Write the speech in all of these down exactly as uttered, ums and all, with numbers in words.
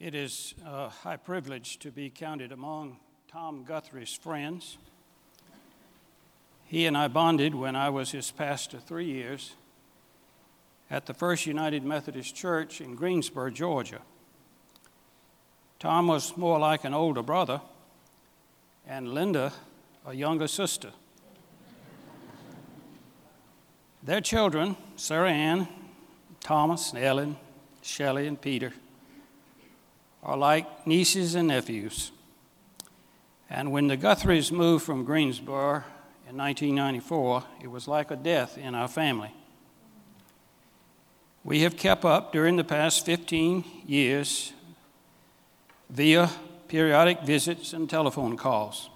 It is a high privilege to be counted among Tom Guthrie's friends. He and I bonded when I was his pastor three years at the First United Methodist Church in Greensboro, Georgia. Tom was more like an older brother, and Linda a younger sister. Their children, Sarah Ann, Thomas, Ellen, Shelley, and Peter, are like nieces and nephews. And when the Guthries moved from Greensboro in nineteen ninety-four, it was like a death in our family. We have kept up during the past fifteen years via periodic visits and telephone calls.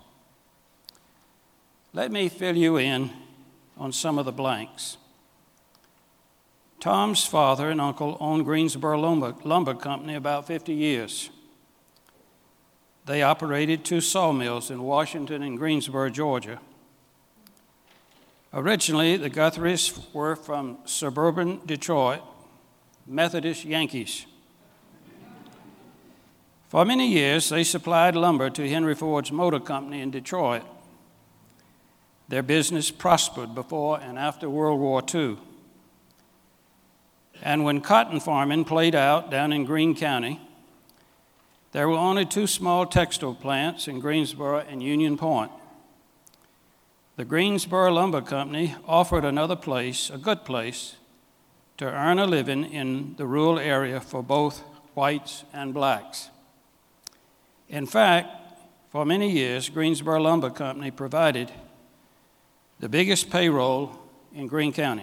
Let me fill you in on some of the blanks. Tom's father and uncle owned Greensboro Lumber, Lumber Company about fifty years. They operated two sawmills in Washington and Greensboro, Georgia. Originally, the Guthries were from suburban Detroit, Methodist Yankees. For many years, they supplied lumber to Henry Ford's Motor Company in Detroit. Their business prospered before and after World War Two. And when cotton farming played out down in Greene County, there were only two small textile plants in Greensboro and Union Point. The Greensboro Lumber Company offered another place, a good place, to earn a living in the rural area for both whites and blacks. In fact, for many years, Greensboro Lumber Company provided the biggest payroll in Greene County.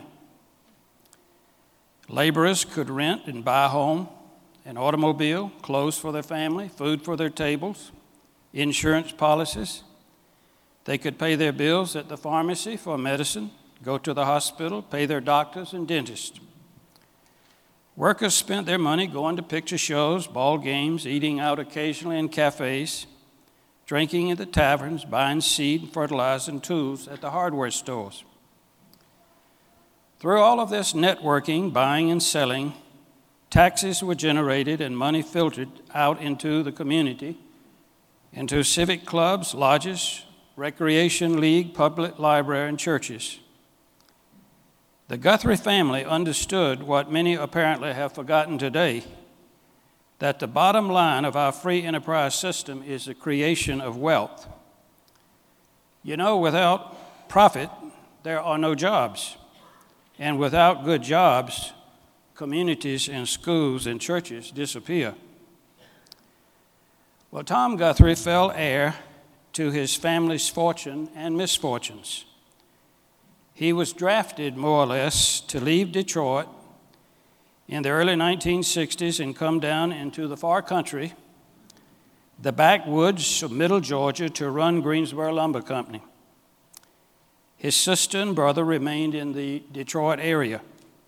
Laborers could rent and buy a home, an automobile, clothes for their family, food for their tables, insurance policies. They could pay their bills at the pharmacy for medicine, go to the hospital, pay their doctors and dentists. Workers spent their money going to picture shows, ball games, eating out occasionally in cafes, drinking at the taverns, buying seed, fertilizer, and tools at the hardware stores. Through all of this networking, buying and selling, taxes were generated and money filtered out into the community, into civic clubs, lodges, recreation league, public library, and churches. The Guthrie family understood what many apparently have forgotten today, that the bottom line of our free enterprise system is the creation of wealth. You know, without profit, there are no jobs. And without good jobs, communities and schools and churches disappear. Well, Tom Guthrie fell heir to his family's fortune and misfortunes. He was drafted, more or less, to leave Detroit in the early nineteen sixties and come down into the far country, the backwoods of middle Georgia, to run Greensboro Lumber Company. His sister and brother remained in the Detroit area.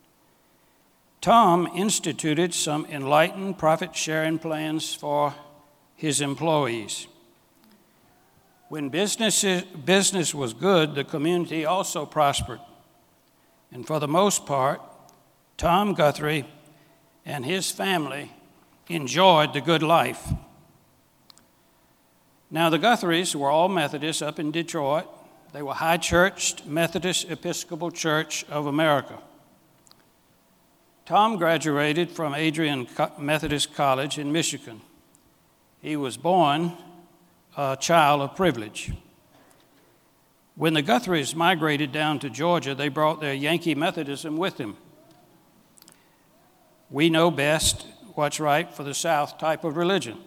Tom instituted some enlightened profit-sharing plans for his employees. When business, business was good, the community also prospered. And for the most part, Tom Guthrie and his family enjoyed the good life. Now, the Guthries were all Methodists up in Detroit. They were high-churched Methodist Episcopal Church of America. Tom graduated from Adrian Methodist College in Michigan. He was born a child of privilege. When the Guthries migrated down to Georgia, they brought their Yankee Methodism with them. We know best what's right for the South type of religion.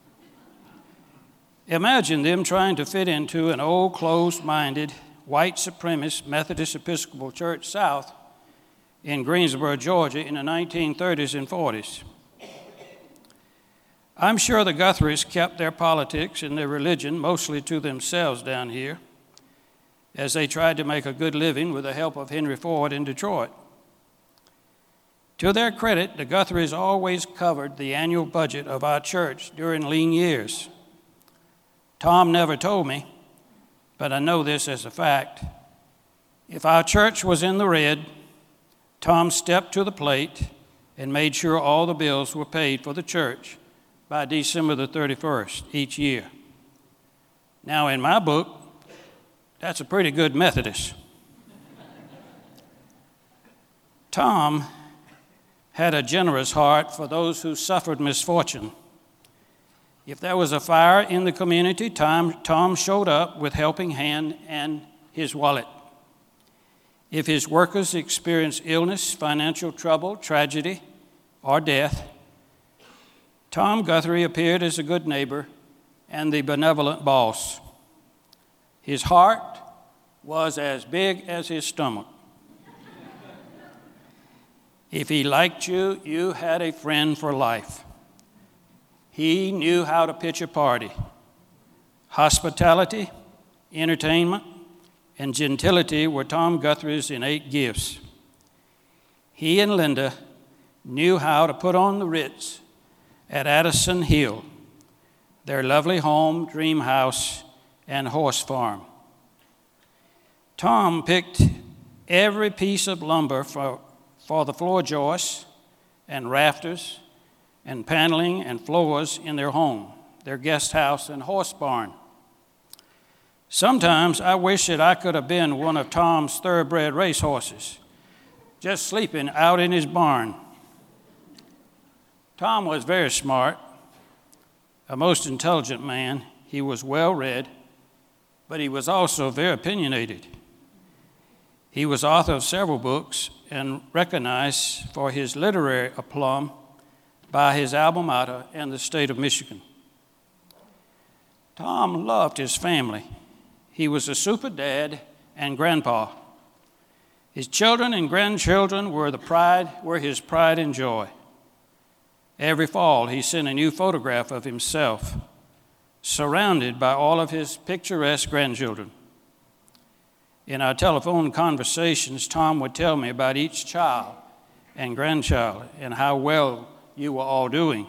Imagine them trying to fit into an old, closed-minded, white supremacist Methodist Episcopal Church South in Greensboro, Georgia in the nineteen thirties and forties. I'm sure the Guthries kept their politics and their religion mostly to themselves down here as they tried to make a good living with the help of Henry Ford in Detroit. To their credit, the Guthries always covered the annual budget of our church during lean years. Tom never told me, but I know this as a fact. If our church was in the red, Tom stepped to the plate and made sure all the bills were paid for the church by December the thirty-first each year. Now, in my book, that's a pretty good Methodist. Tom had a generous heart for those who suffered misfortune. If there was a fire in the community, Tom, Tom showed up with helping hand and his wallet. If his workers experienced illness, financial trouble, tragedy, or death, Tom Guthrie appeared as a good neighbor and the benevolent boss. His heart was as big as his stomach. If he liked you, you had a friend for life. He knew how to pitch a party. Hospitality, entertainment, and gentility were Tom Guthrie's innate gifts. He and Linda knew how to put on the Ritz at Addison Hill, their lovely home, dream house, and horse farm. Tom picked every piece of lumber for, for the floor joists and rafters and paneling and floors in their home, their guest house and horse barn. Sometimes I wish that I could have been one of Tom's thoroughbred racehorses, just sleeping out in his barn. Tom was very smart, a most intelligent man. He was well-read, but he was also very opinionated. He was author of several books and recognized for his literary aplomb by his alma mater and the state of Michigan. Tom loved his family. He was a super dad and grandpa. His children and grandchildren were the pride, were his pride and joy. Every fall, he sent a new photograph of himself, surrounded by all of his picturesque grandchildren. In our telephone conversations, Tom would tell me about each child and grandchild and how well you were all doing.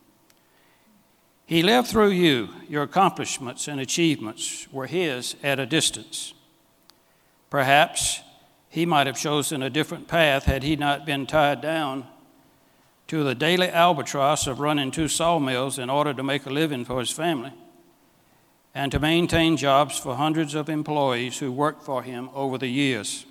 He lived through you. Your accomplishments and achievements were his at a distance. Perhaps he might have chosen a different path had he not been tied down to the daily albatross of running two sawmills in order to make a living for his family and to maintain jobs for hundreds of employees who worked for him over the years.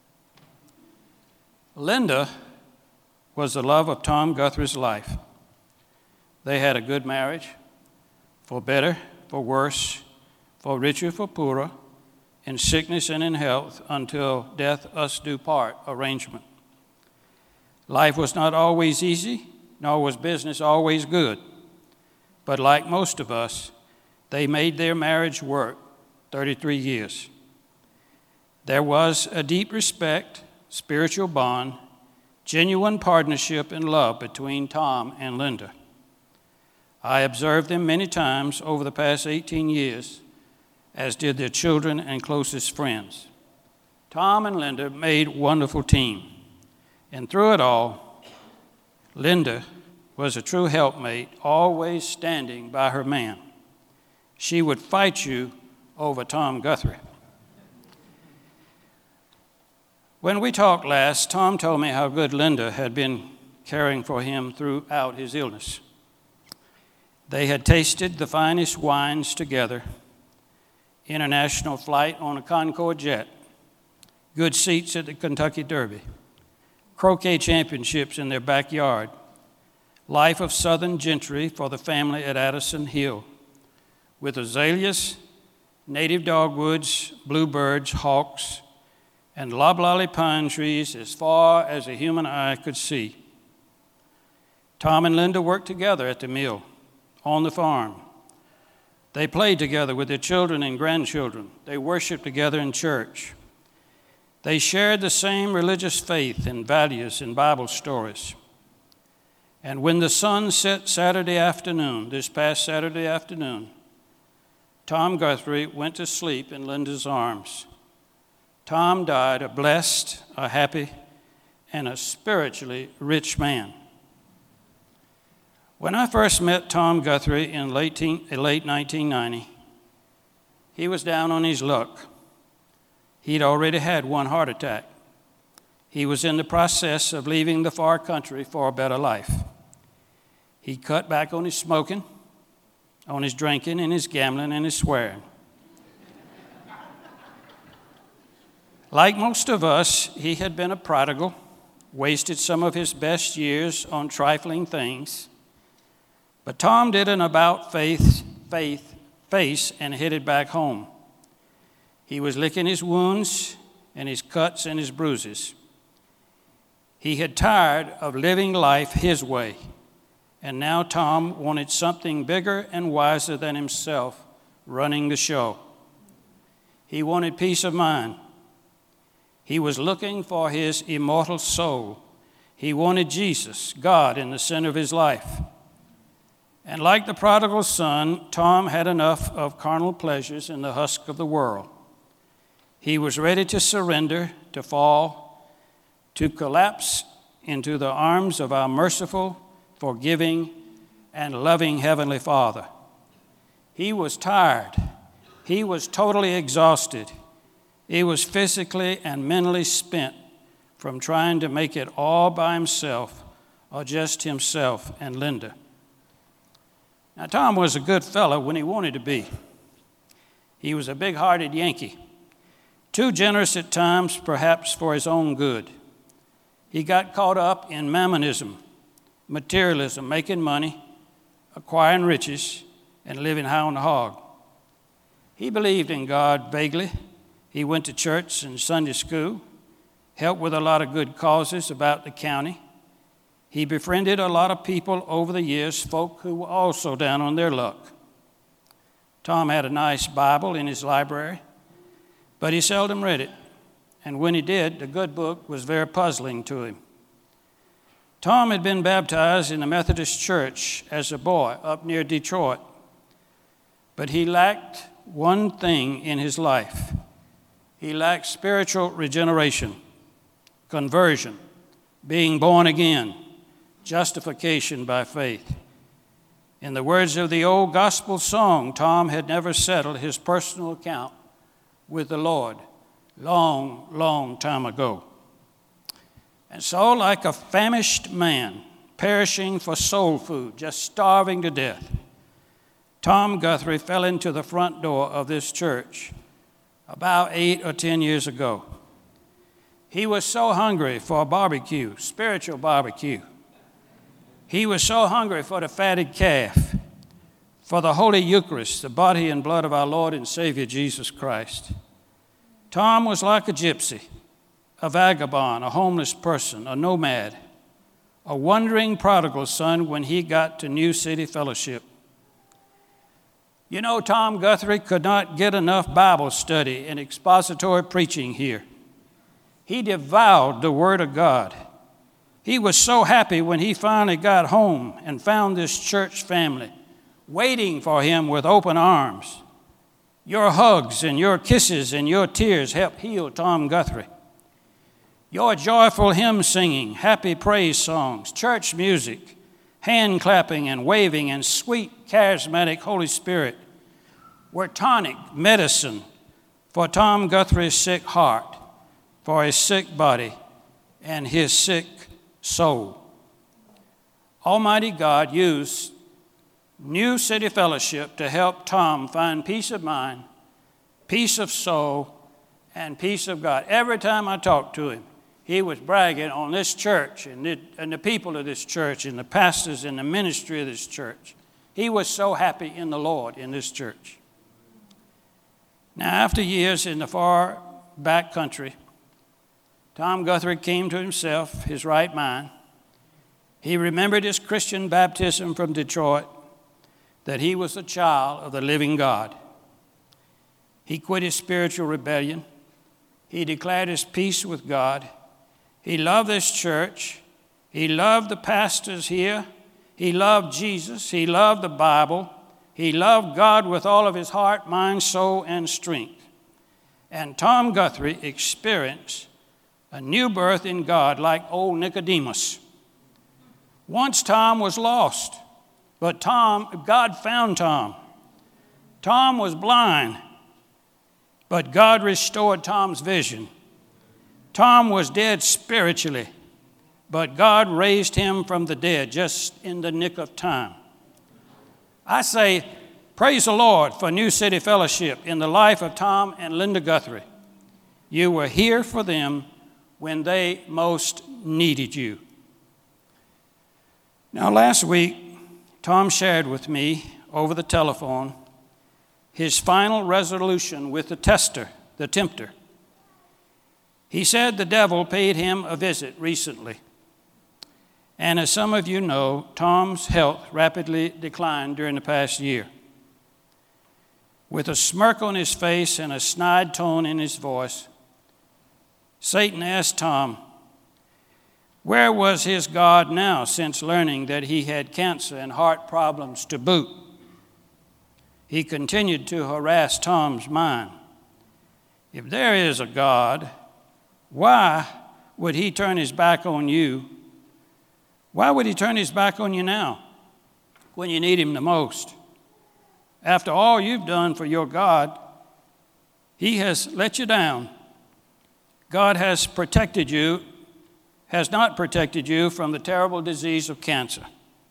Linda was the love of Tom Guthrie's life. They had a good marriage, for better, for worse, for richer, for poorer, in sickness and in health, until death us do part arrangement. Life was not always easy, nor was business always good. But like most of us, they made their marriage work thirty-three years. There was a deep respect, spiritual bond, genuine partnership and love between Tom and Linda. I observed them many times over the past eighteen years, as did their children and closest friends. Tom and Linda made a wonderful team. And through it all, Linda was a true helpmate, always standing by her man. She would fight you over Tom Guthrie. When we talked last, Tom told me how good Linda had been caring for him throughout his illness. They had tasted the finest wines together, international flight on a Concorde jet, good seats at the Kentucky Derby, croquet championships in their backyard, life of Southern gentry for the family at Addison Hill, with azaleas, native dogwoods, bluebirds, hawks, and loblolly pine trees as far as a human eye could see. Tom and Linda worked together at the mill, on the farm. They played together with their children and grandchildren. They worshiped together in church. They shared the same religious faith and values and Bible stories. And when the sun set Saturday afternoon, this past Saturday afternoon, Tom Guthrie went to sleep in Linda's arms. Tom died a blessed, a happy, and a spiritually rich man. When I first met Tom Guthrie in late, late nineteen ninety, he was down on his luck. He'd already had one heart attack. He was in the process of leaving the far country for a better life. He cut back on his smoking, on his drinking, and his gambling, and his swearing. Like most of us, he had been a prodigal, wasted some of his best years on trifling things. But Tom did an about-face faith, face and headed back home. He was licking his wounds and his cuts and his bruises. He had tired of living life his way, and now Tom wanted something bigger and wiser than himself running the show. He wanted peace of mind. He was looking for his immortal soul. He wanted Jesus, God, in the center of his life. And like the prodigal son, Tom had enough of carnal pleasures in the husk of the world. He was ready to surrender, to fall, to collapse into the arms of our merciful, forgiving, and loving Heavenly Father. He was tired. He was totally exhausted. He was physically and mentally spent from trying to make it all by himself or just himself and Linda. Now, Tom was a good fellow when he wanted to be. He was a big-hearted Yankee, too generous at times, perhaps for his own good. He got caught up in mammonism, materialism, making money, acquiring riches, and living high on the hog. He believed in God vaguely. He went to church and Sunday school, helped with a lot of good causes about the county. He befriended a lot of people over the years, folk who were also down on their luck. Tom had a nice Bible in his library, but he seldom read it. And when he did, the good book was very puzzling to him. Tom had been baptized in the Methodist Church as a boy up near Detroit, but he lacked one thing in his life. He lacked spiritual regeneration, conversion, being born again, justification by faith. In the words of the old gospel song, Tom had never settled his personal account with the Lord long, long time ago. And so, like a famished man perishing for soul food, just starving to death, Tom Guthrie fell into the front door of this church about eight or ten years ago. He was so hungry for a barbecue, spiritual barbecue. He was so hungry for the fatted calf, for the Holy Eucharist, the body and blood of our Lord and Savior Jesus Christ. Tom was like a gypsy, a vagabond, a homeless person, a nomad, a wandering prodigal son when he got to New City Fellowship. You know, Tom Guthrie could not get enough Bible study and expository preaching here. He devoured the Word of God. He was so happy when he finally got home and found this church family waiting for him with open arms. Your hugs and your kisses and your tears helped heal Tom Guthrie. Your joyful hymn singing, happy praise songs, church music, hand clapping and waving, and sweet, charismatic Holy Spirit were tonic medicine for Tom Guthrie's sick heart, for his sick body, and his sick soul. Almighty God used New City Fellowship to help Tom find peace of mind, peace of soul, and peace of God. Every time I talked to him, he was bragging on this church and the, and the people of this church and the pastors and the ministry of this church. He was so happy in the Lord in this church. Now, after years in the far back country, Tom Guthrie came to himself, his right mind. He remembered his Christian baptism from Detroit, that he was a child of the living God. He quit his spiritual rebellion. He declared his peace with God. He loved this church. He loved the pastors here. He loved Jesus. He loved the Bible. He loved God with all of his heart, mind, soul, and strength. And Tom Guthrie experienced a new birth in God like old Nicodemus. Once Tom was lost, but Tom, God found Tom. Tom was blind, but God restored Tom's vision. Tom was dead spiritually, but God raised him from the dead just in the nick of time. I say, praise the Lord for New City Fellowship in the life of Tom and Linda Guthrie. You were here for them when they most needed you. Now, last week, Tom shared with me over the telephone his final resolution with the tester, the tempter. He said the devil paid him a visit recently. And as some of you know, Tom's health rapidly declined during the past year. With a smirk on his face and a snide tone in his voice, Satan asked Tom, where was his God now since learning that he had cancer and heart problems to boot? He continued to harass Tom's mind. If there is a God, why would he turn his back on you? Why would he turn his back on you now when you need him the most? After all you've done for your God, he has let you down. God has protected you, has not protected you from the terrible disease of cancer.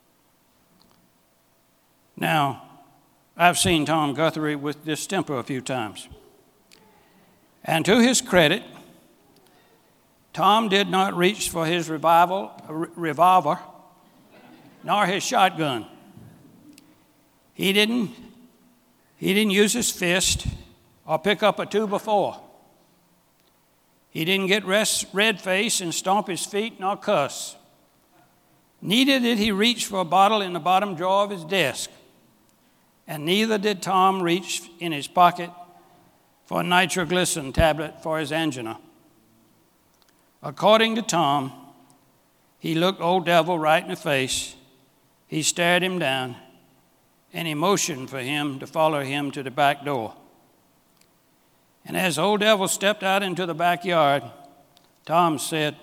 Now, I've seen Tom Guthrie with distemper a few times. And to his credit, Tom did not reach for his revival, revolver, nor his shotgun. He didn't, he didn't use his fist or pick up a two by four. He didn't get red-faced and stomp his feet nor cuss. Neither did he reach for a bottle in the bottom drawer of his desk. And neither did Tom reach in his pocket for a nitroglycerin tablet for his angina. According to Tom, he looked Old Devil right in the face. He stared him down, and he motioned for him to follow him to the back door. And as Old Devil stepped out into the backyard, Tom said,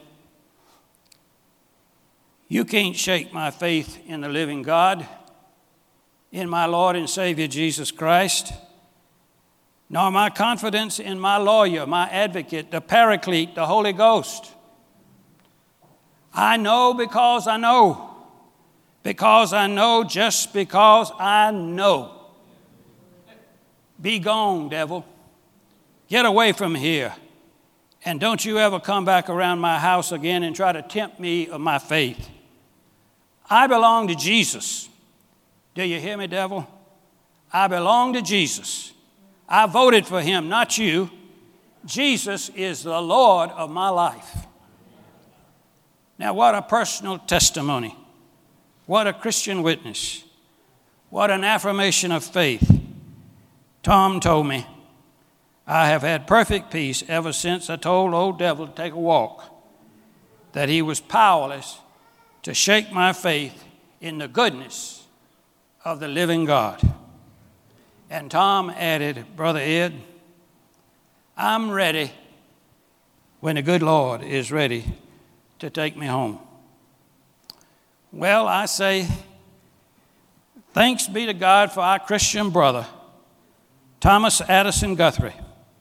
you can't shake my faith in the living God, in my Lord and Savior Jesus Christ, nor my confidence in my lawyer, my advocate, the Paraclete, the Holy Ghost. I know because I know, because I know just because I know. Be gone, devil. Get away from here. And don't you ever come back around my house again and try to tempt me of my faith. I belong to Jesus. Do you hear me, devil? I belong to Jesus. I voted for him, not you. Jesus is the Lord of my life. Now, what a personal testimony. What a Christian witness. What an affirmation of faith. Tom told me, I have had perfect peace ever since I told Old Devil to take a walk, that he was powerless to shake my faith in the goodness of the living God. And Tom added, Brother Ed, I'm ready when the good Lord is ready to take me home. Well, I say, thanks be to God for our Christian brother, Thomas Addison Guthrie,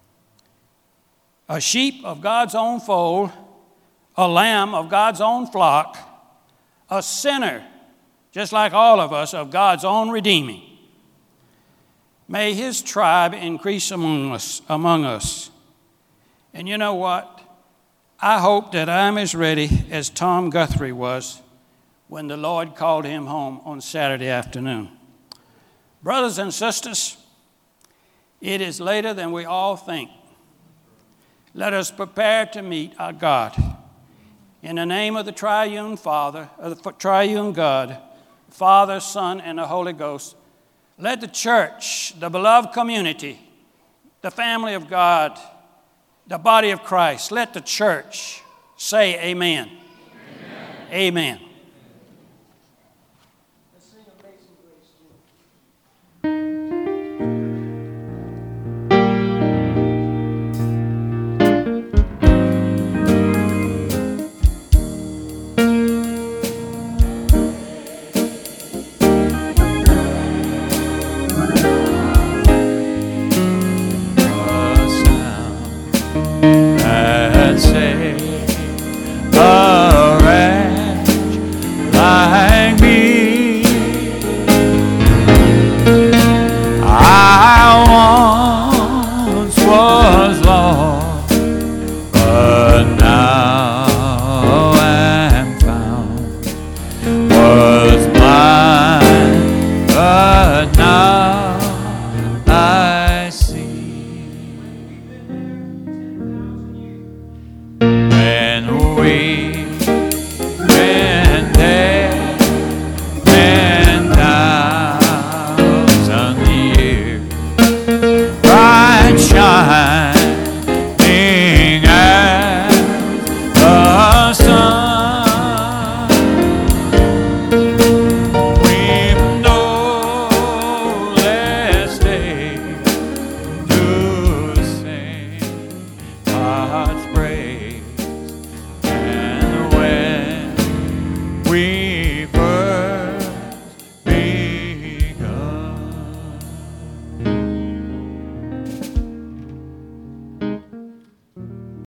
a sheep of God's own fold, a lamb of God's own flock, a sinner, just like all of us, of God's own redeeming. May his tribe increase among us, among us. And you know what? I hope that I'm as ready as Tom Guthrie was when the Lord called him home on Saturday afternoon. Brothers and sisters, it is later than we all think. Let us prepare to meet our God. In the name of the triune Father, of the triune God, Father, Son, and the Holy Ghost, let the church, the beloved community, the family of God, the body of Christ, let the church say amen. Amen. Amen. Alright. way. When death and thousand years bright shining as the sun, we've no less day to sing God's